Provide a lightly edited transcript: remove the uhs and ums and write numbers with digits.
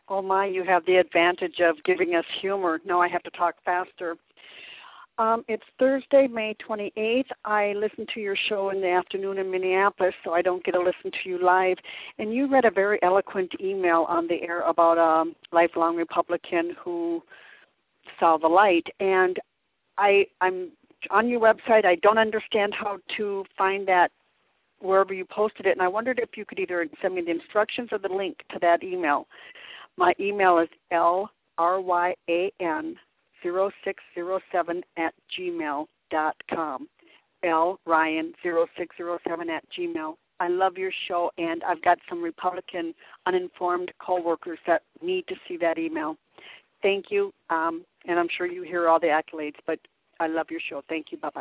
Oh, my, you have the advantage of giving us humor. No, I have to talk faster. It's Thursday, May 28th. I listen to your show in the afternoon in Minneapolis, so I don't get to listen to you live. And you read a very eloquent email on the air about a lifelong Republican who saw the light. And I'm on your website. I don't understand how to find that wherever you posted it, and I wondered if you could either send me the instructions or the link to that email. My email is lryan0607@gmail.com. lryan0607@gmail. I love your show, and I've got some Republican uninformed coworkers that need to see that email. Thank you, and I'm sure you hear all the accolades, but I love your show. Thank you. Bye-bye.